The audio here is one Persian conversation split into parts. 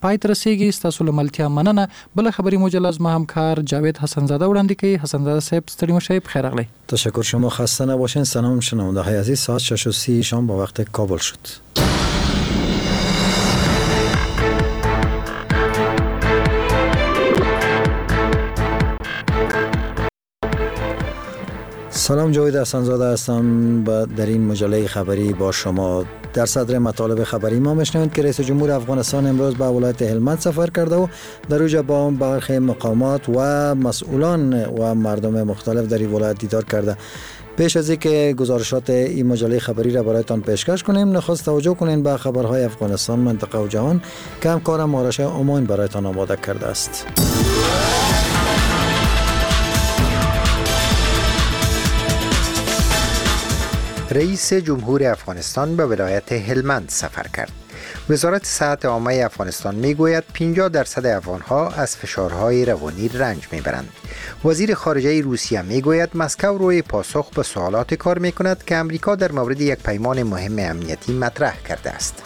پای تر رسیږي. ستاسو له ملتیا مننه. بل خبري مجله زما همکار جاوید حسن زاده وړاندې کوي. حسن زاده صاحب ستړي مشئ، بخیر راغلی. تشکر، شما خسته نباشین. سلام شنونده های عزیز، ساعت 6:30 شام با وقت کابل شد. سلام، جاوید حسن زاده هستم. در این مجله خبری با شما. در صدر مطالب خبری ما میشنوید که رئیس جمهور افغانستان امروز به ولایت هلمند سفر کرده و در اوج با برخی مقامات و مسئولان و مردم مختلف در این ولایت دیدار کرده. پیش از اینکه گزارشات این مجله خبری را برایتان پیشکش کنیم، نخست توجه کنین به خبرهای افغانستان، منطقه و جهان که همکارم آرش امان برایتان آماده کرده است. رئیس جمهور افغانستان به ولایت هلمند سفر کرد. وزارت صحت عامه افغانستان میگوید 50% افغانها از فشارهای روانی رنج میبرند. وزیر خارجه روسیه میگوید مسکو روی پاسخ به سوالات کار میکند که امریکا در مورد یک پیمان مهم امنیتی مطرح کرده است.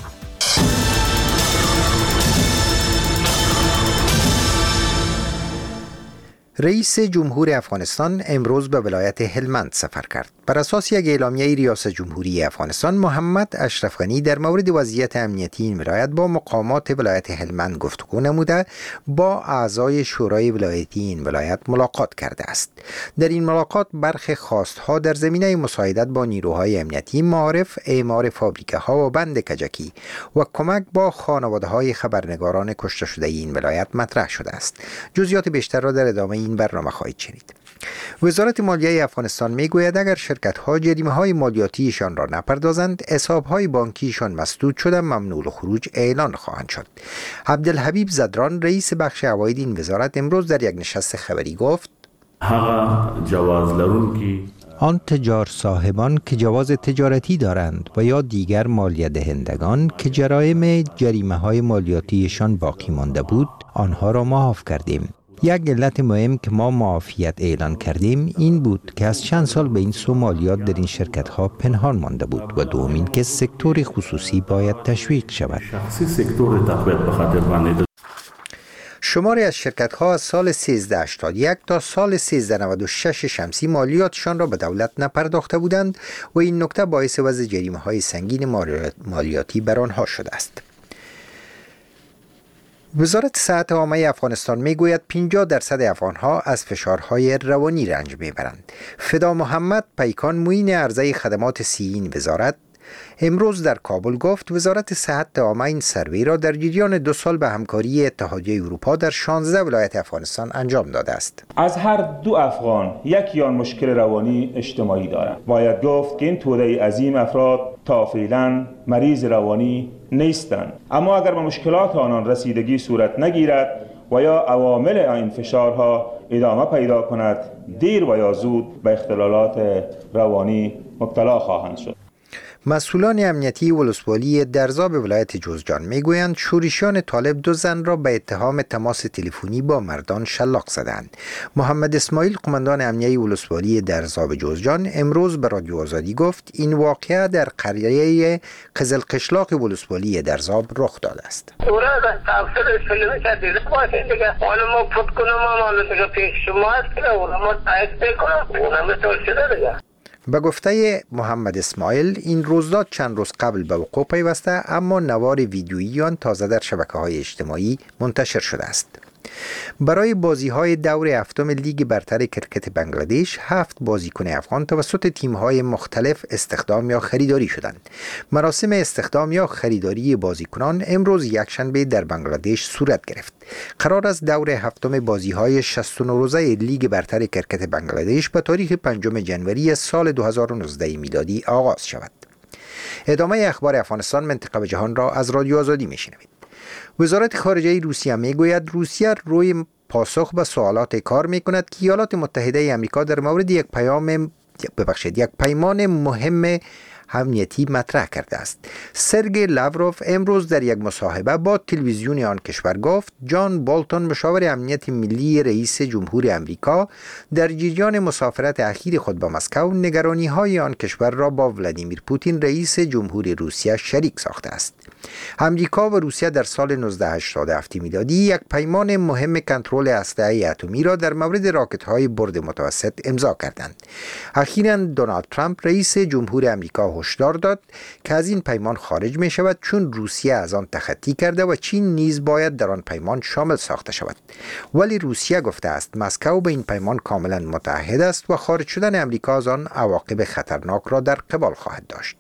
رئیس جمهور افغانستان امروز به ولایت هلمند سفر کرد. بر اساس یک اعلامیه ریاست جمهوری افغانستان، محمد اشرف غنی در مورد وضعیت امنیتی این ولایت با مقامات ولایت هلمند گفتگو نموده با اعضای شورای ولایتی این ولایت ملاقات کرده است. در این ملاقات برخی خواستها در زمینه مساعدت با نیروهای امنیتی، معارف، اعمار فابریکه ها و بند کجکی و کمک با خانواده های خبرنگاران کشته شده این ولایت مطرح شده است. جزئیات بیشتر را در ادامه این برنامه خواهید شنید. وزارت مالیه افغانستان میگوید اگر شرکت‌ها جریمه‌های مالیاتیشان را نپردازند، حساب‌های بانکیشان مسدود شده، ممنوع الخروج اعلان خواهند شد. عبدالحبیب زدران، رئیس بخش عواید این وزارت، امروز در یک نشست خبری گفت: آن تجار صاحبان که جواز تجارتی دارند و یا دیگر مالیه دهندگان که جریمه‌های مالیاتیشان باقی مانده بود، آنها را معاف کردیم. یک علت مهم که ما معافیت اعلان کردیم این بود که از چند سال به این سو مالیات در این شرکت ها پنهان مانده بود و دومین که سکتور خصوصی باید تشویق شود. شماری از شرکت ها از سال 1381 تا سال 1396 شمسی مالیاتشان را به دولت نپرداخته بودند و این نکته باعث وضع جریمه های سنگین مالیاتی بر آنها شده است. وزارت صحت عامه افغانستان میگوید 50% افغانها از فشارهای روانی رنج میبرند. فدا محمد پیکان، معین عرضه خدمات سی این وزارت، امروز در کابل گفت وزارت صحت عامه این سروی را در جریان 2 سال به همکاری اتحادیه اروپا در 16 ولایت افغانستان انجام داده است. از هر 2 افغان یک یا مشکل روانی اجتماعی دارند. باید گفت که این توده عظیم افراد تا فعلا مریض روانی نیستند، اما اگر به مشکلات آنان رسیدگی صورت نگیرد و یا عوامل این فشارها ادامه پیدا کند، دیر و یا زود به اختلالات روانی مبتلا خواهند شد. مسئولان امنیتی ولسوالی درزا به ولایت جوزجان میگویند شورشیان طالب 2 زن را به اتهام تماس تلفنی با مردان شلاق زدند. محمد اسماعیل، قماندان امنیتی ولسوالی درزا به جوزجان، امروز به رادیو آزادی گفت این واقعه در قریه قزلقشلاق ولسوالی درزا رخ داده است. به گفته محمد اسماعیل این رویداد چند روز قبل به وقوع پیوسته، اما نوار ویدیویی آن تازه در شبکه‌های اجتماعی منتشر شده است. برای بازی‌های دور هفتم لیگ برتر کرکت بنگلادش 7 بازیکن افغان توسط تیم‌های مختلف استخدام یا خریداری شدند. مراسم استخدام یا خریداری بازیکنان امروز یکشنبه در بنگلادش صورت گرفت. قرار است دور هفتم بازی‌های 69 روزه لیگ برتر کرکت بنگلادش به تاریخ 5 جنوری سال 2019 میلادی آغاز شود. ادامه اخبار افغانستان، منطقه و جهان را از رادیو آزادی میشنوید. وزارت خارجه روسیه میگوید روسیه روی پاسخ به سوالات کار میکند که ایالات متحده آمریکا در مورد یک پیمان مهم امنیتی مطرح کرده است. سرگئی لاوروف امروز در یک مصاحبه با تلویزیون آن کشور گفت جان بولتون مشاور امنیت ملی رئیس جمهور امریکا در جریان مسافرت اخیر خود به مسکو نگرانی‌های آن کشور را با ولادیمیر پوتین رئیس جمهور روسیه شریک ساخته است. امریکا و روسیه در سال 1987 میلادی یک پیمان مهم کنترل اسلحه اتمی را در مورد راکت‌های برد متوسط امضا کردند. اخیراً دونالد ترامپ رئیس جمهور امریکا هشدار داد که از این پیمان خارج می شود چون روسیه از آن تخطی کرده و چین نیز باید در آن پیمان شامل ساخته شود. ولی روسیه گفته است مسکو به این پیمان کاملا متعهد است و خارج شدن امریکا از آن عواقب خطرناک را در قبال خواهد داشت.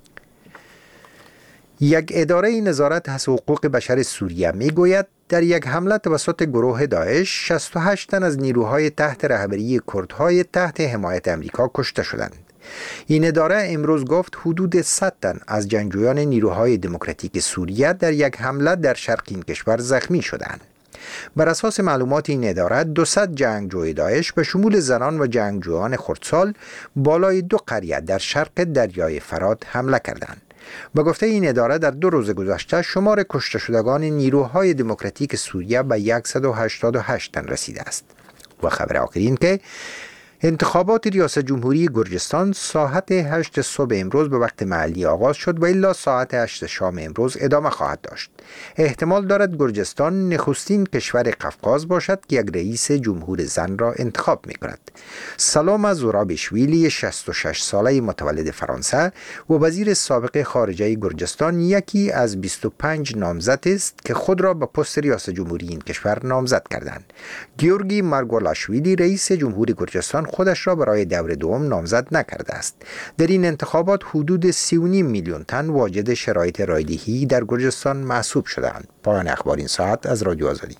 یک اداره نظارت از حقوق بشر سوریه می گوید در یک حمله توسط گروه داعش 68 تن از نیروهای تحت رهبری کردهای تحت حمایت امریکا کشته شدند. این اداره امروز گفت حدود 100 تن از جنگجویان نیروهای دموکراتیک سوریه در یک حمله در شرق این کشور زخمی شدند. بر اساس معلومات این اداره 200 جنگجوی داعش به شمول زنان و جنگجویان خردسال بالای 2 قریه در شرق دریای فرات حمله کردند. به گفته این اداره در 2 روز گذشته شمار کشته شدگان نیروهای دموکراتیک سوریه به 188 تن رسیده است. و خبر آخرین که انتخابات ریاست جمهوری گرجستان ساعت 8 صبح امروز به وقت محلی آغاز شد و الا ساعت 8 شام امروز ادامه خواهد داشت. احتمال دارد گرجستان نخستین کشور قفقاز باشد که یک رئیس جمهور زن را انتخاب می کند. سلام زورابیشویلی 66 ساله متولد فرانسه و وزیر سابق خارجه گرجستان یکی از 25 نامزد است که خود را به پست ریاست جمهوری این کشور نامزد کردند. گیورگی مارگولاشویلی رئیس جمهور گرجستان خودش را برای دور دوم نامزد نکرده است. در این انتخابات حدود 3.5 میلیون تن واجد شرایط رایدهی در گرجستان محسوب شدند. پایان اخبار این ساعت از رادیو آزادی.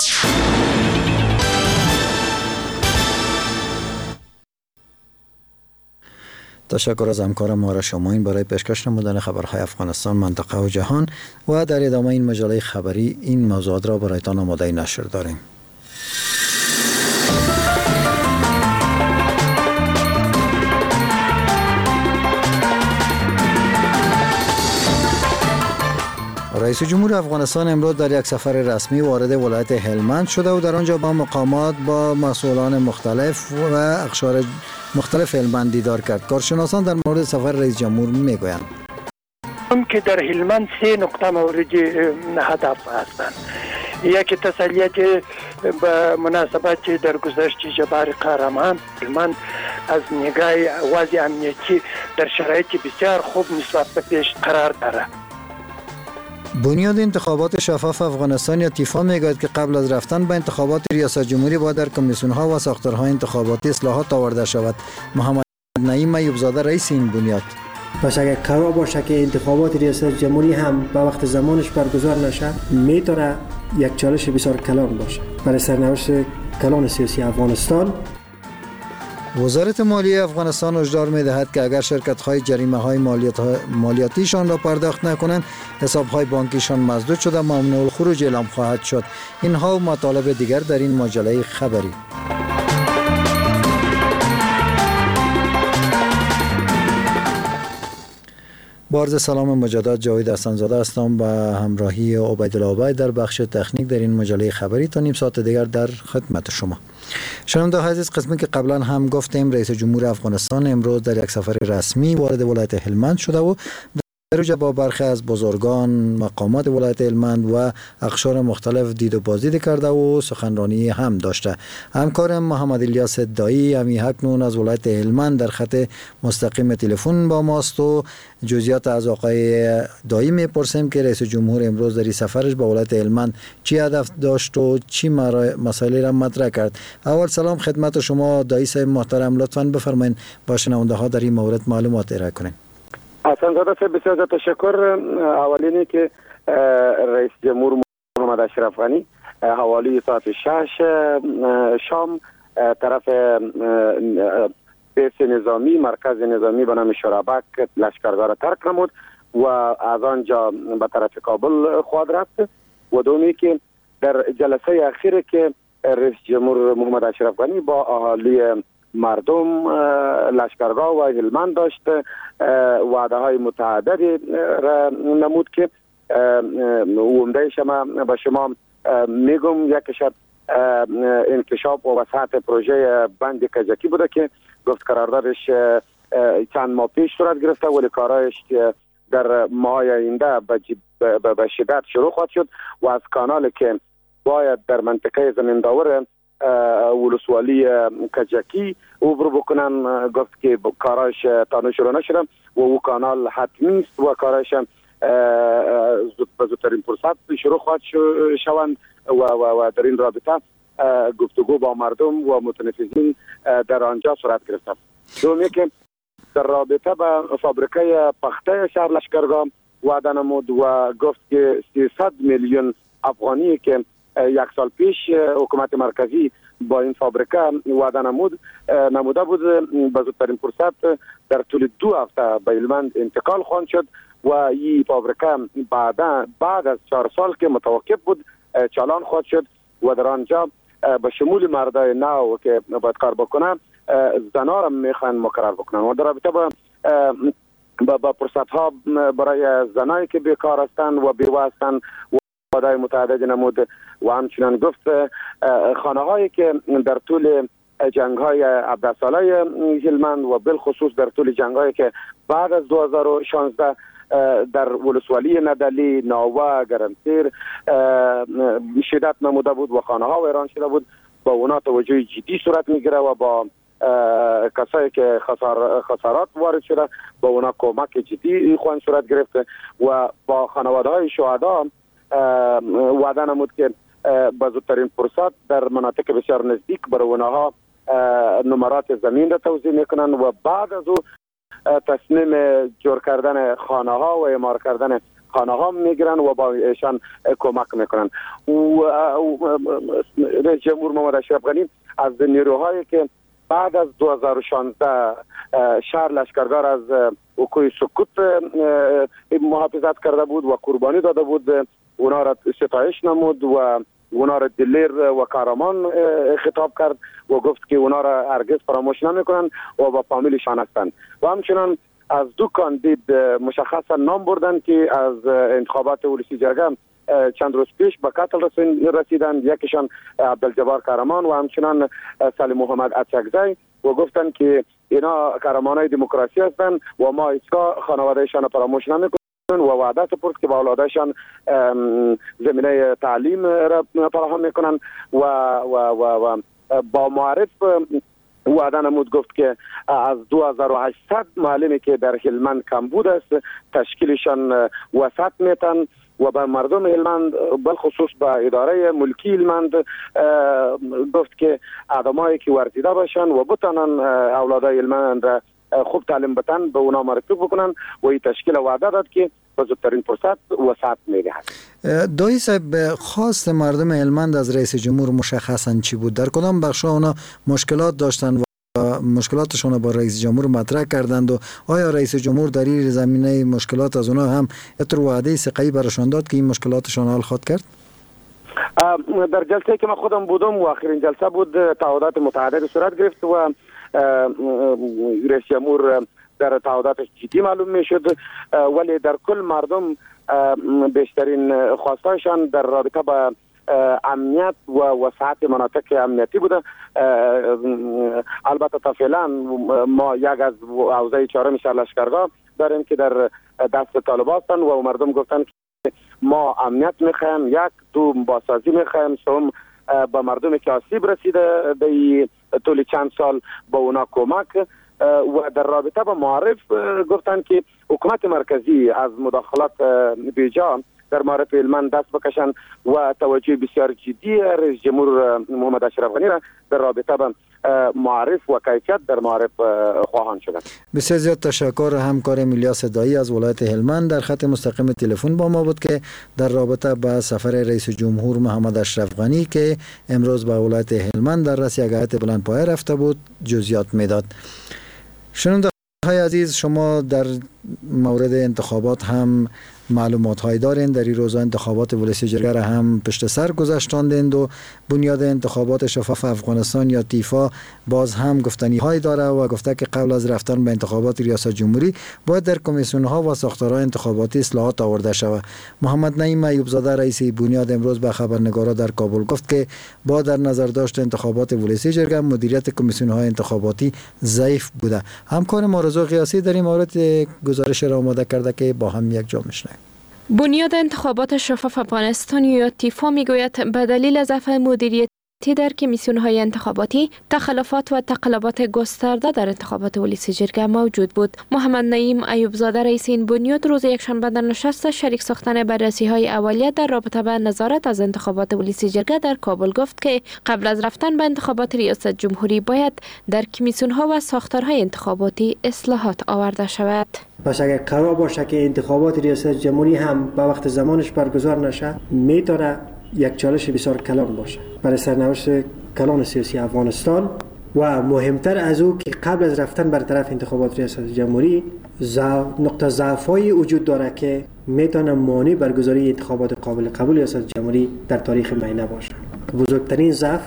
تشکر از همکار ما شماین برای پیشکش نمودن خبرهای افغانستان، منطقه و جهان و در ادامه این مجله خبری این موضوعات را برایتان آماده نشر داریم. رئیس جمهور افغانستان امروز در یک سفر رسمی وارد ولایت هلمند شده و در آنجا با مقامات با مسئولان مختلف و اقشار مختلف هلمند دیدار کرد. کارشناسان در مورد سفر رئیس جمهور میگویند که در هلمند 3 نقطه مورد هدف هستند. یکی تسلیت به مناسبت در گذشت جبار قهرمان هلمند از نگاه وضع امنیتی در شرایط بسیار خوب نسبت به پیش قرار دارد. بنیاد انتخابات شفاف افغانستان یا تیفا میگوید که قبل از رفتن به انتخابات ریاست جمهوری باید در کمیسیون‌ها و ساختارهای انتخاباتی اصلاحات آورده شود. محمد نعیم ایوبزاده رئیس این بنیاد: پس اگر قرار باشه که انتخابات ریاست جمهوری هم به وقت زمانش برگزار نشه، میتونه یک چالش بسیار کلان باشه برای سرنوشت کلان سیاسی افغانستان. وزارت مالیه افغانستان هشدار می‌دهد که اگر شرکت‌های جریمه‌های مالیاتیشان را پرداخت نکنند، حساب‌های بانکیشان مسدود شده ممنوع الخروج اعلام خواهد شد. اینها و مطالب دیگر در این مجله خبری. بارز سلام مجدد، جاوید حسن‌زاده هستم به همراهی عبیدالله عبید در بخش تکنیک در این مجله خبری. تا نیم ساعت دیگر در خدمت شما. شنوندگان عزیز، قسمی که قبلا هم گفتیم رئیس جمهور افغانستان امروز در یک سفر رسمی وارد ولایت هلمند شده و در اونجا با برخی از بزرگان مقامات ولایت هلمند و اقشار مختلف دید و بازدید کرده و سخنرانی هم داشته. همکارم محمد الیاس دایی همی اکنون از ولایت هلمند در خط مستقیم تلفن با ماست و جزئیات از آقای دایی میپرسیم که رئیس جمهور امروز در این سفرش به ولایت هلمند چی هدف داشت و چی مسائلی را مطرح کرد. اول سلام خدمت شما دایی صاحب محترم، لطفاً بفرمایید با شنونده ها در این مورد معلومات ارائه کنید. حسن‌زاده صاحب بسیار تشکر. اولینی که رئیس جمهور محمد اشرف غنی حوالی ساعت 6 شام طرف بیس نظامی مرکز نظامی به نام شورابک لشکرگاه را ترک نمود و از آنجا به طرف کابل خواهد رفت. و دومی که در جلسه اخیر که رئیس جمهور محمد اشرف غنی با اهالی مردم لشکرگاه و هلمند داشت وعده های متعددی را نمود که عمده‌اش به شما میگم. یکیش انکشاف و وسعت پروژه بند کجکی بوده که گفت قراردادش چند ماه پیش صورت گرفته ولی کارایش در ماه آینده به شدت شروع خواهد شد و از کانالی که باید در منطقه زمینداور ولسوالی کجکی عبور بکنن گفت که کارایش تا شروع نشده و او کانال حتمی است و کارایش به زودترین فرصت شروع خواهد شوند و در این رابطه گفتگو با مردم و متنفذین در آنجا صورت گرفته. دومی که در رابطه با فابریکه پخته شهر لشکرگاه وعده نمود و گفت که 300 میلیون افغانی که یک سال پیش حکومت مرکزی با این فابریکه وعده نموده بود به زودترین فرصت در طول 2 هفته به هلمند انتقال خواهد شد و این فابریکه بعد از 4 سال که متوقف بود چالان خواهد شد و در آنجا به شمول مردای نو که باید کار بکنه زنها را میخوان مقرر بکنن و در رابطه با فرصت ها برای زنایی که بیکار هستند و بیوه هستند وعده متعدد نمود و همچنان گفت خانه هایی که در طول جنگ های 17 ساله هلمند و بالخصوص در طول جنگ هایی که بعد از 2016 در ولسوالی ندلی، ناوه، گرمسیر شدت نموده بود و خانه ها ویران شده بود با اونا توجه جدی صورت میگیره و با کسایی که خسارات وارد شده با اونا کمک جدی خواهند صورت گرفته و با خانواده های شهدا وعده نمود که به زودترین فرصت در مناطق بسیار نزدیک برای اونها نمرات زمین را توزیع میکنن و بعد از او تصمیم جور کردن خانه ها و اعمار کردن خانه ها میگیرن و با ایشان کمک میکنن. رئیس جمهور محمد اشرف غنی از نیروهایی که بعد از 2016 شهر لشکرگاه از وقوع سقوط محافظت کرده بود و قربانی داده بود اونا را ستایش نمود و اونا را دلیر و کارمان خطاب کرد و گفت که اونا را هرگز فراموش نمیکنن و با فامیلشان هستند و همچنان از 2 کاندید مشخصا نام بردن که از انتخابات ولسی جرگه چند روز پیش به قتل رسیدند. یکیشان عبدالجبار کارمان و همچنان سلیم محمد اچکزی و گفتند که اینا کارمانای دموکراسی هستند و ما هیچگاه خانوادهشان فراموش نمیکنیم و وعده سپرد که با اولادشان زمینه تعلیم را فراهم میکنن و با معرف وعده نمود گفت که از 2800 معلمی که در هلمند کمبود است تشکیلشان وسط میتن و به مردم هلمند بالخصوص به اداره ملکی هلمند گفت که آدمایی که ورزیده باشن و بتانن اولادای هلمند را خوب تعلیم بتن به اونا معرفی بکنن و این تشکیل وعده داد که به زودترین فرصت وسعت میدهد. دایی صاحب خواست مردم هلمند از رئیس جمهور مشخصا چی بود؟ در کدام بخشا اونا مشکلات داشتن و مشکلاتشون با رئیس جمهور مطرح کردند و آیا رئیس جمهور در این زمینه مشکلات از اونا هم اتر وعده ثقه‌ای براشون داد که این مشکلاتشون حل خواهد کرد؟ در جلسه که من خودم بودم و آخرین جلسه بود تعهدات متعدد صورت گرفت و رئیس جمهور در تعهداتش جدی معلوم میشد ولی در کل مردم بیشترین خواستایشان در رابطه با امنیت و وسعت مناطق امنیتی بوده. البته تا فعلا ما یک از حوزه 4 شهر لشکرگاه داریم که در دست طالبان هستند و مردم گفتن که ما امنیت میخوایم، 1 2 بازسازی میخوایم، 3 با مردم که آسیب رسیده در طول چند سال با اونا کمک و در رابطه با معارف گفتن که حکومت مرکزی از مداخلات بیجا در معارف هلمند دست بکشن و توجه بسیار جدی رئیس جمهور محمد اشرف غنی را در رابطه با معارف و کیفیت در معارف خواهان شدن. بسیار زیاد تشکر. همکار الیاس دایی از ولایت هلمند در خط مستقیم تلفن با ما بود که در رابطه با سفر رئیس جمهور محمد اشرف غنی که امروز به ولایت هلمند در رأس یک هیئت بلندپایه رفته بود جزئیات میداد. شنونده های عزیز، شما در مورد انتخابات هم معلومات های دارین. در این روزا انتخابات ولسی جرگه را هم پشت سر گذاشتاندند و بنیاد انتخابات شفاف افغانستان یا تیفا باز هم گفتنی های داره و گفته که قبل از رفتن به انتخابات ریاست جمهوری باید در کمیسیون ها و ساختارهای انتخاباتی اصلاحات آورده شود. محمد نعیم ایوب زاده رئیس بنیاد امروز به خبرنگارا در کابل گفت که با در نظر داشت انتخابات ولسی جرگه مدیریت کمیسیون های انتخاباتی ضعیف بوده. همکار ما رضا قیاسی در این مورد گزارش را آماده کرده که با هم یک جا میشنویم. بنیاد انتخابات شفاف افغانستان یا تیفا میگوید به دلیل ضعف مدیریتی در کمیسیون‌های انتخاباتی تخلفات و تقلبات گسترده در انتخابات ولسی جرگه موجود بود. محمد نعیم ایوب زاده رئیس این بنیاد روز یکشنبه در نشست شریک ساختن بررسی‌های اولیه در رابطه با نظارت از انتخابات ولسی جرگه در کابل گفت که قبل از رفتن به انتخابات ریاست جمهوری باید در کمیسیون‌ها و ساختارهای انتخاباتی اصلاحات آورده شود. پس اگر قرار باشه که انتخابات ریاست جمهوری هم به وقت زمانش برگزار نشه میتونه یک چالش بسیار کلان باشه برای سرنوشت کلان سیاسی افغانستان و مهمتر از او که قبل از رفتن بر طرف انتخابات ریاست جمهوری نقطه ضعف‌های وجود داره که میتونه مانع برگزاری انتخابات قابل قبول ریاست جمهوری در تاریخ معینه باشه. بزرگترین ضعف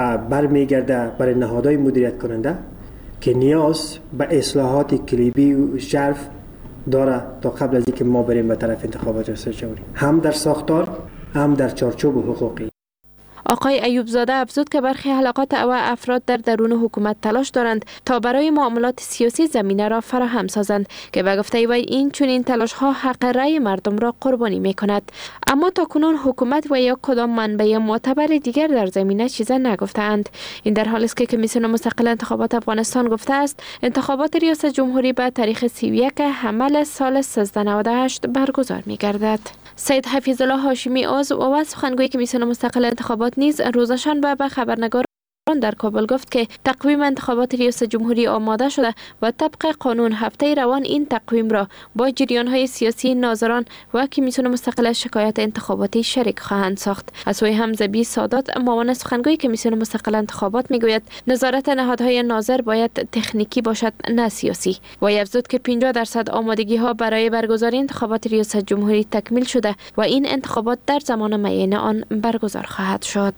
برمیگرده برای نهادهای مدیریت کننده که نیاز به اصلاحات کلیدی و ژرف داره تا قبل از اینکه ما بریم به طرف انتخابات ریاست جمهوری، هم در ساختار هم در چارچوب حقوقی. آقای ایوب زاده افزود که برخی حلقات و افراد در درون حکومت تلاش دارند تا برای معاملات سیاسی زمینه را فراهم سازند که به گفته وی این چنین تلاش ها حق رأی مردم را قربانی می کند. اما تاکنون حکومت و یا کدام منبع معتبر دیگر در زمینه چیز نگفتند. این در حالی است که کمیسیون مستقل انتخابات افغانستان گفته است انتخابات ریاست جمهوری به تاریخ 31 حمل سال 1398 برگزار می گردد. سید حفیظ الله هاشمی عضو و سخنگوی کمیسیون مستقل انتخابات نیز روز شنبه به خبرنگاران در کابل گفت که تقویم انتخابات ریاست جمهوری آماده شده و طبق قانون هفته روان این تقویم را با جریان‌های سیاسی، ناظران و کمیسیون مستقل شکایت انتخاباتی شریک خواهند ساخت. از سوی حمزه سادات معاون سخنگوی کمیسیون مستقل انتخابات میگوید نظارت نهادهای ناظر باید تکنیکی باشد نه سیاسی. و افزود که 50% آمادگی‌ها برای برگزاری انتخابات ریاست جمهوری تکمیل شده و این انتخابات در زمان معین آن برگزار خواهد شد.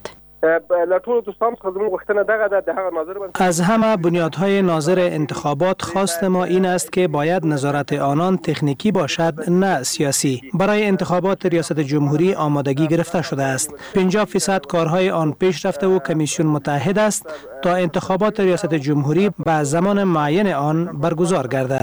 از همه بنیادهای ناظر انتخابات خواست ما این است که باید نظارت آنان تکنیکی باشد نه سیاسی. برای انتخابات ریاست جمهوری آمادگی گرفته شده است. 50% کارهای آن پیش رفته و کمیسیون متحد است تا انتخابات ریاست جمهوری به زمان معین آن برگزار گردد.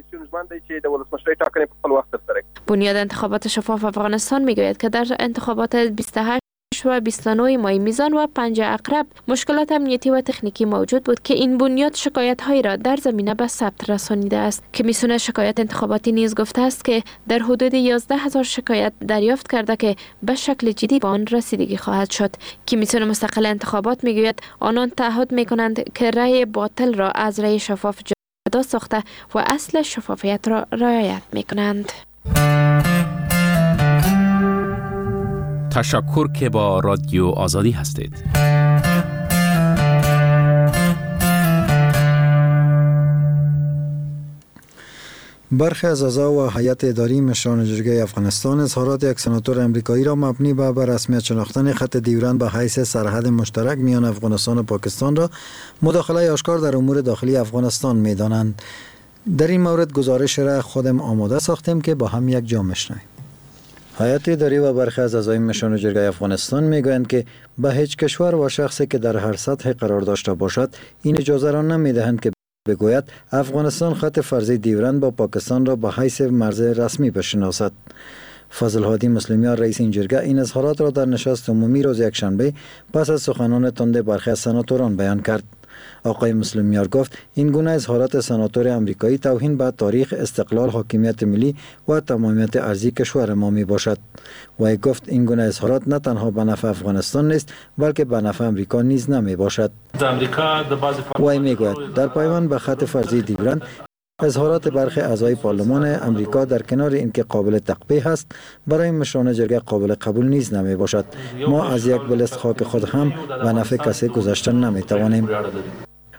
بنیاد انتخابات شفاف افغانستان میگوید که در انتخابات 28 و 29 مای میزان و 5 عقرب مشکلات امنیتی و تکنیکی موجود بود که این بنیاد شکایت‌هایی را در زمینه به ثبت رسانیده است. کمیسیون شکایت انتخاباتی نیز گفته است که در حدود 11,000 شکایت دریافت کرده که به شکل جدی به آن رسیدگی خواهد شد. کمیسیون مستقل انتخابات میگوید آنان تعهد میکنند که رأی باطل را از رأی شفاف جدا ساخته و اصل شفافیت را رعایت میکنند. تشکر که با رادیو آزادی هستید. برخی از اعضا و هیئت اداری مشران جرگه افغانستان اظهارات یک سناتور امریکایی را مبنی بر رسمیت شناختن خط دیورند به حیث سرحد مشترک میان افغانستان و پاکستان را مداخله آشکار در امور داخلی افغانستان می‌دانند. در این مورد گزارش را خودم آماده ساختیم که با هم یک جا میشنویم. هیئت اداری و برخی از اعضای مشران جرگه افغانستان میگویند که به هیچ کشور و شخصی که در هر سطح قرار داشته باشد این اجازه را نمیدهند که بگوید افغانستان خط فرضی دیورند با پاکستان را به حیث مرز رسمی بشناسد. فضل هادی مسلمیان رئیس این جرگه این اظهارات را در نشست عمومی روز یکشنبه پس از سخنان تند برخی از سناتوران بیان کرد. آقای مسلمیار گفت این گونه اظهارات سناتور امریکایی توهین به تاریخ، استقلال، حاکمیت ملی و تمامیت ارضی کشور ما می باشد. و گفت این گونه اظهارات نه تنها به نفع افغانستان نیست بلکه به نفع امریکا نیز نمی باشد. و می گوید در پایان به خط فرضی دیورند اظهارات برخی اعضای پارلمان امریکا در کنار اینکه قابل تقبیح است برای مشران جرگه قابل قبول نیز نمی باشد. ما از یک بلست خاک خود هم به نفع کسی گذاشتن نمی توانیم.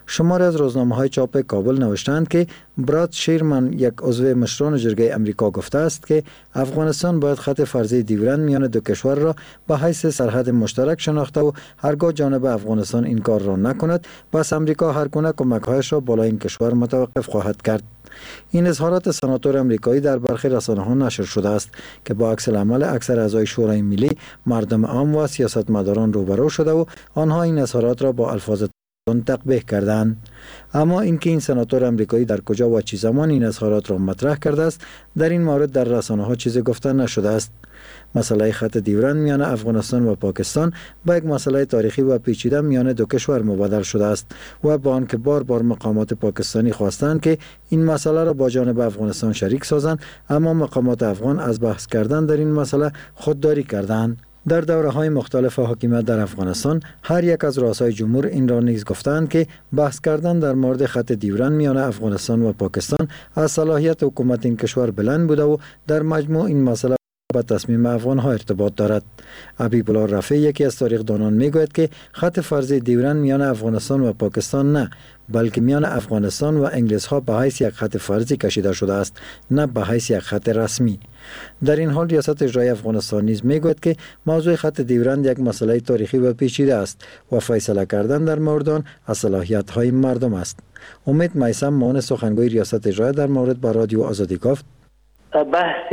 شماری از روزنامه‌های چاپ کابل نوشتند که براد شیرمن، یک عضو مشران جرگه امریکا، گفته است که افغانستان باید خط فرضی دیورند میان دو کشور را به حیث سرحد مشترک شناخته و هرگاه جانب افغانستان این کار را نکند، پس امریکا هر گونه کمک‌هایش را بالای این کشور متوقف خواهد کرد. این اظهارات سناتور امریکایی در برخی رسانه‌ها نشر شده است که با عکس العمل اکثر اعضای شورای ملی، مردم عام و سیاستمداران روبرو شده و آنها این اظهارات را با الفاظ تقبیح کردند. اما اینکه این سناتور امریکایی در کجا و چه زمان این اظهارات را مطرح کرده است، در این مورد در رسانه‌ها چیزی گفته نشده است. مسئله خط دیورند میان افغانستان و پاکستان به یک مسئله تاریخی و پیچیده میان دو کشور مبادل شده است و با آنکه بار بار مقامات پاکستانی خواستند که این مسئله را با جانب افغانستان شریک سازند، اما مقامات افغان از بحث کردن در این مسئله خودداری کردند. در دوره‌های مختلف حاکمیت در افغانستان هر یک از رؤسای جمهور این را نیز گفتند که بحث کردن در مورد خط دیورند میان افغانستان و پاکستان از صلاحیت حکومت این کشور بلند بوده و در مجموع این مسئله با تصمیم افغان‌ها ارتباط دارد. حبیب الله رفیع، یکی از تاریخ‌دانان، میگوید که خط فرضی دیورند میان افغانستان و پاکستان نه، بلکه میان افغانستان و انگلیس‌ها به حیث یک خط فرضی کشیده شده است، نه به حیث یک خط رسمی. در این حال ریاست اجرایی افغانستان نیز میگوید که موضوع خط دیورند یک مسئله تاریخی و پیچیده است و فیصله کردن در مورد آن از صلاحیت‌های مردم است. امید میثم، معاون سخنگوی ریاست اجرایی، در مورد با رادیو آزادی گفت: بحث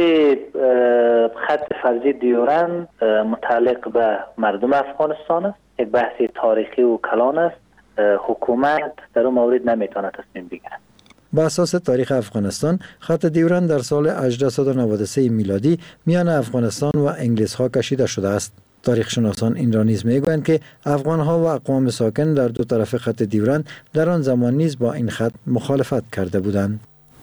خط فرضی دیورند متعلق به مردم افغانستان است. یک بحث تاریخی و کلان است. حکومت در اون مورد نمیتونه تصمیم بگیره. با اساس تاریخ افغانستان، خط دیورند در سال 1893 میلادی میان افغانستان و انگلیس ها کشیده شده است. تاریخ شناسان این را نیز میگویند که افغان ها و اقوام ساکن در دو طرف خط دیورند در آن زمان نیز با این خط مخالفت کرده بودند.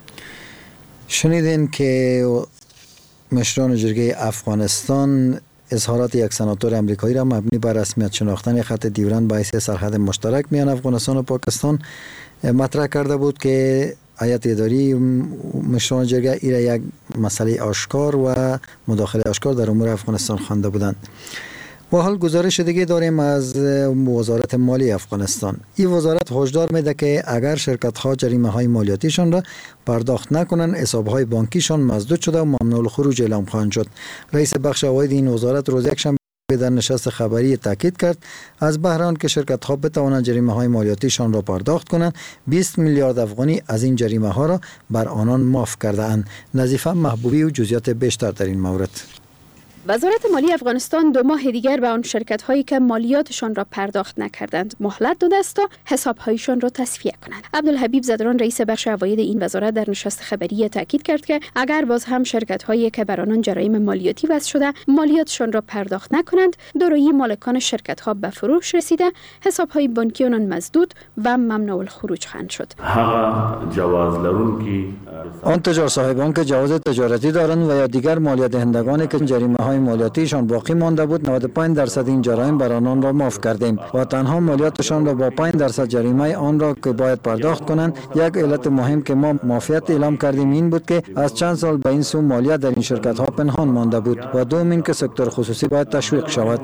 شنیدین که مشران جرگه افغانستان اظهارات یک سناتور امریکایی را مبنی بر رسمیت شناختن خط دیورند به حیث سرحد مشترک میان افغانستان و پاکستان مطرح کرده بود که هیئت اداری مشران جرگه این را یک مسئله آشکار و مداخله آشکار در امور افغانستان خوانده بودند. و حال گزارش دیگه داریم از وزارت مالی افغانستان. این وزارت هشدار میده که اگر شرکت ها جریمه های مالیاتیشان را پرداخت نکنند، حساب های بانکیشان مسدود شده و ممنوع الخروج اعلام خواهند شد. رئیس بخش عواید این وزارت روز یکشنبه در نشست خبری تاکید کرد از بهران که شرکت ها بتوانند جریمه های مالیاتیشان را پرداخت کنند، 20 میلیارد افغانی از این جریمه ها را بر آنان معاف کرده اند. نظیفه محبوبی و جزئیات بیشتر در این مورد. وزارت مالی افغانستان 2 ماه دیگر به آن شرکت هایی که مالیاتشان را پرداخت نکردند مهلت داده است تا حساب هایشان را تصفیه کنند. عبدالحبیب زدران، رئیس بخش عواید این وزارت، در نشست خبری تاکید کرد که اگر باز هم شرکت هایی که بر آنان جرایم مالیاتی وضع شده مالیاتشان را پرداخت نکنند، دارایی مالکان شرکت ها به فروش رسیده، حساب های بانکی آنان مسدود و ممنوع الخروج خواهند شد. آن تجار صاحبان که جواز تجارتی دارند و یا دیگر مالیات دهندگانی که جریمه های مالیاتیشان باقی مانده بود، 95% این جرایم بر آنان را معاف کردیم و تنها مالیاتشان را با 5% جریمه آن را که باید پرداخت کنند. یک علت مهم که ما معافیت اعلام کردیم این بود که از چند سال به این سو مالیات در این شرکت ها پنهان مانده بود و دوم این که سکتور خصوصی باید تشویق شود.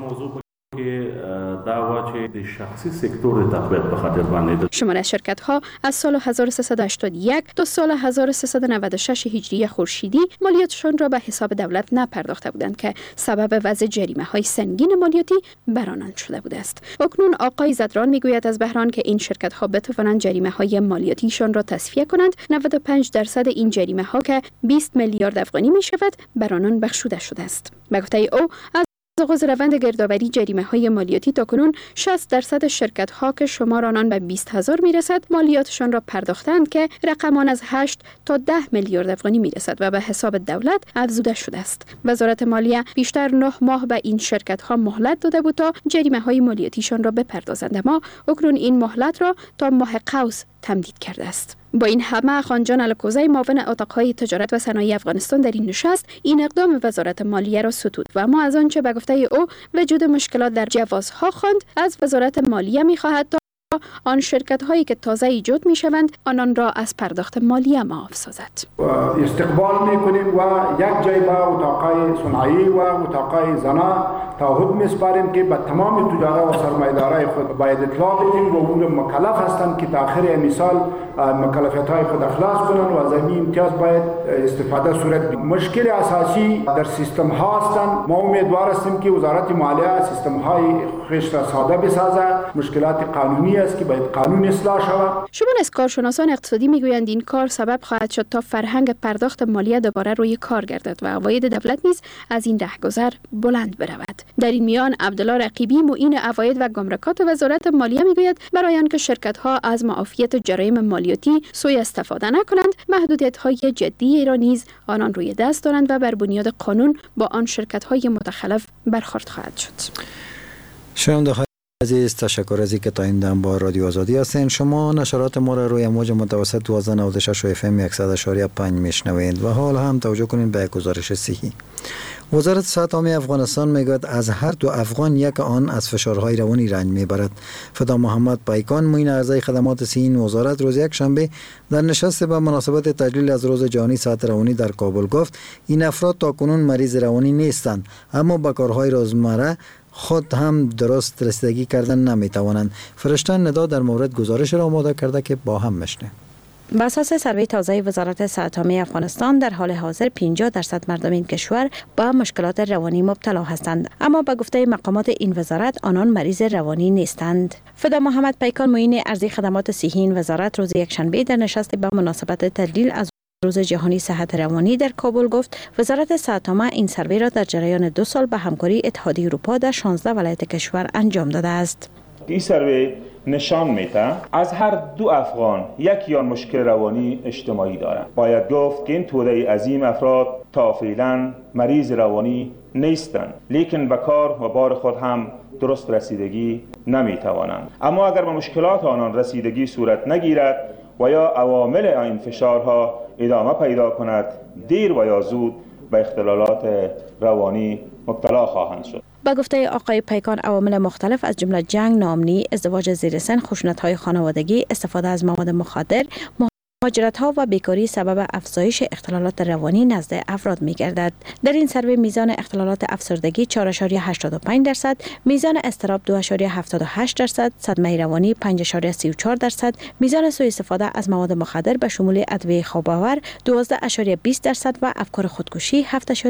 شمار از شرکت ها از سال 1381 تا سال 1396 هجری خورشیدی مالیاتشان را به حساب دولت نپرداخته بودند که سبب وضع جریمه های سنگین مالیاتی بر آنان شده بوده است. اکنون آقای زدران میگوید از بهران که این شرکت ها بتوانند جریمه های مالیاتیشان را تصفیه کنند، 95% این جریمه ها که 20 میلیارد افغانی می شود بر آنان بخشوده شده است. به گفته او از آغاز روند گردآوری جریمه های مالیاتی تاکنون 60% شرکت ها که شمار آنان به 20,000 میرسد مالیاتشان را پرداختند که رقم آن از 8 تا 10 میلیارد افغانی میرسد و به حساب دولت افزوده شده است. وزارت مالیه بیشتر 9 ماه به این شرکت ها مهلت داده بود تا جریمه های مالیاتیشان را بپردازند، اما اکنون این مهلت را تا ماه قوس تمدید کرده است. با این همه خانجان الکوزی، معاون اتاقهای تجارت و صنایع افغانستان، در این نشست این اقدام وزارت مالیه را ستود و اما از آنچه به گفته او وجود مشکلات در جوازها خواند، از وزارت مالیه می‌خواهد تا یا آن شرکت هایی که تازه ایجاد می شوند آنان را از پرداخت مالیه معاف سازد. استقبال میکنیم و یک جای با اتاقای صنعایی و اتاقای زنا تعهد میسپاریم که به تمام تجارا و سرمایه‌دارای خود باید اطلاع بدیم و اون مکلف هستند که تا آخر امسال مکلفیت‌های خود اخلاص کنند و از این امتیاز باید استفاده صورت بگیرد. مشکل اساسی در سیستم ها هستند. ما امیدوار هستیم که وزارت مالیه سیستم های خیش را ساده بسازد. مشکلات قانونی است که باید قانون اصلاح شود. شمار از کارشناسان اقتصادی میگویند این کار سبب خواهد شد تا فرهنگ پرداخت مالیه دوباره روی کار گردد و عواید دولت نیز از این رهگذر بلند برود. در این میان عبدالله رقیبی معین عواید و گمرکات وزارت مالیه میگوید برای آنکه شرکت‌ها از معافیت جرایم مالیاتی سوء استفاده نکنند محدودیت‌های جدی را نیز آنان روی دست دارند و بر بنیاد قانون با آن شرکت‌های متخلف برخورد خواهد شد. شنونده عزیز، تشکر از اینکه تا این دم با رادیو آزادی هستین. شما نشرات ما را روی موج متوسط 1296 و FM 100.5 میشنوید و حال هم توجه کنید به گزارش صحی. وزارت صحت عامه افغانستان میگوید از هر دو افغان یک آن از فشارهای روانی رنج میبرد. فدا محمد پیکان معین اعضای خدمات صحی این وزارت روز یک شنبه در نشست به مناسبت تجلیل از روز جهانی صحت روانی در کابل گفت این افراد تاکنون مریض روانی نیستند، اما با کارهای روزمره خود هم درست رسیدگی کردن نمیتوانند. فرشته ندا در مورد گزارش را آماده کرده که با هم میشنویم. بر اساس سروی تازه وزارت صحت عامه افغانستان در حال حاضر 50% مردم این کشور با مشکلات روانی مبتلا هستند، اما به گفته مقامات این وزارت آنان مریض روانی نیستند. فدا محمد پیکان معین ارضی خدمات صحی این وزارت روز یکشنبه در نشست به مناسبت تجلیل از روز جهانی صحت روانی در کابل گفت وزارت صحت عامه این سروی را در جریان 2 سال به همکاری اتحادیه اروپا در 16 ولایت کشور انجام داده است. این سروی نشان میده از هر دو افغان یک یا مشکل روانی اجتماعی دارند. باید گفت که این توده عظیم افراد تا فعلا مریض روانی نیستند، لیکن به کار و بار خود هم درست رسیدگی نمیتوانند. اما اگر به مشکلات آنان رسیدگی صورت نگیرد و یا عوامل این فشارها ادامه پیدا کند، دیر و یا زود به اختلالات روانی مبتلا خواهند شد. با گفته آقای پیکان عوامل مختلف از جمله جنگ، ناامنی، ازدواج زیر سن، خشونت‌های خانوادگی، استفاده از مواد مخدر، مهاجرت‌ها و بیکاری سبب افزایش اختلالات روانی نزد افراد می‌گردد. در این سروی میزان اختلالات افسردگی 4.85%، میزان اضطراب 2.78%، صدمه روانی 5.34%، میزان سوء استفاده از مواد مخدر به شمول ادویه خواب‌آور 12.20% و افکار خودکشی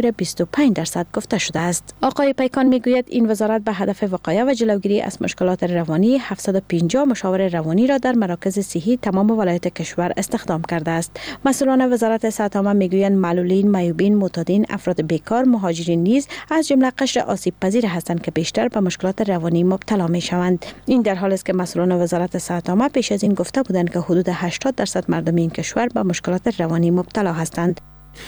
7.25% گفته شده است. آقای پیکان میگوید این وزارت به هدف وقایع و جلوگیری از مشکلات روانی 750 مشاور روانی را در مراکز صحی تمام ولایت کشور استخدام کرده است. مسئولان وزارت صحت عامه میگویند معلولین، معیوبین، معتادین، افراد بیکار، مهاجرین نیز از جمله قشر آسیب پذیر هستند که بیشتر به مشکلات روانی مبتلا می شوند. این در حالی است که مسئولان وزارت صحت عامه پیش از این گفته بودند که حدود 80% مردم این کشور به مشکلات روانی مبتلا هستند.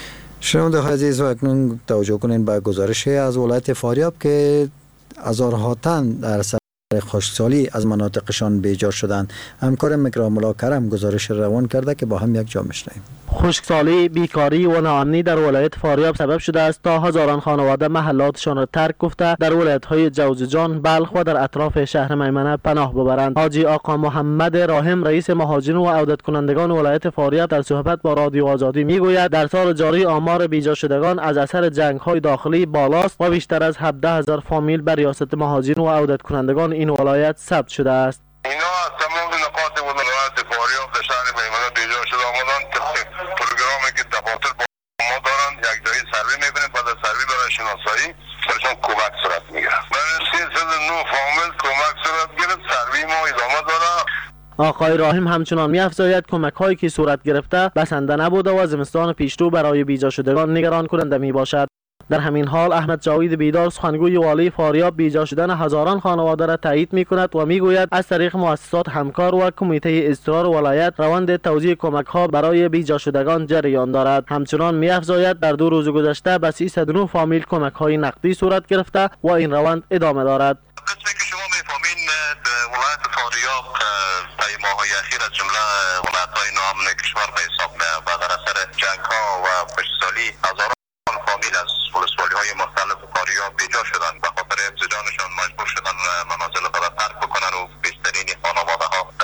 شنونده عزیز، و اکنون توجه کنید به گزارش از ولایت فاریاب که هزارها تن در خشکسالی از مناطقشان بیجار شدند. همکار مکرام‌الله کرم گزارش روان کرده که با هم یک جا میشنویم. خشکسالی، بیکاری و ناامنی در ولایت فاریاب سبب شده است تا هزاران خانواده محلاتشان را ترک گفته در ولایت‌های جوزجان، بلخ و در اطراف شهر میمنه پناه ببرند. حاجی آقا محمد راحم رئیس مهاجرین و عودت کنندگان ولایت فاریاب در صحبت با رادیو آزادی میگوید در سال جاری آمار بیجا شدگان از اثر جنگ‌های داخلی بالاست و بیشتر از 17,000 فامیل بر ریاست مهاجرین و عودت کنندگان این ولایت ثبت شده است. اینا از تمام نقاط ولایت فاریاب در شهر میمنه بیجا شده آمدن. پروگرامی که دفاتر با ما دارن یک جایی سروی میبینید، بعد از سروی برای شناسایی برشان کمک صورت میگیره. برای 309 فامیل کمک صورت گرفت. سروی ما ادامه داره. آقای راحم همچنان می‌افزاید کمک‌هایی که صورت گرفته بسنده نبوده و زمستان پیشرو برای بیجا شدگان نگران کننده میباشد. در همین حال احمد جاوید بیدار سخنگوی والی فاریاب بیجا شدن هزاران خانواده را تایید می‌کند و میگوید از طریق مؤسسات همکار و کمیته اضطرار ولایت روند توزیع کمک‌ها برای بیجا شدگان جریان دارد. همچنان می‌افزاید در 2 روز گذشته به 309 فامیل کمک‌های نقدی صورت گرفته و این روند ادامه دارد. قسمی که شما می‌فهمین ولایت فاریاب طی ماه‌های اخیر از جمله ولایت‌های ناامن کشور به حساب میاد و در اثر جنگ‌ها و خشکسالی هزاران فامیل از ولسوالی‌های مختلف فاریاب بیجا شدند. به خاطر حفظ جانشان مجبور شدند منازل خود را ترک بکنند و بیشترین خانواده‌ها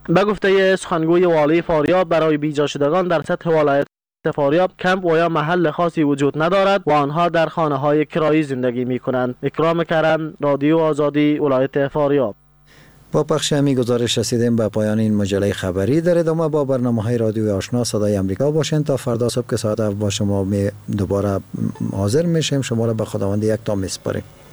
به گفته سخنگوی والی فاریاب، برای بیجا شدگان در سطح ولایت فاریاب کمپ و یا محل خاصی وجود ندارد و آنها در خانه های کرایی زندگی می کنند. اکرام کرم، رادیو آزادی، ولایت فاریاب. با پخش همی گزارش رسیدیم به پایان این مجله خبری. در ادامه با برنامه‌های رادیو آشنا صدای امریکا باشین تا فردا صبح که ساعت 7 با شما دوباره حاضر میشیم. شما را به خداوند یک تا میسپاریم.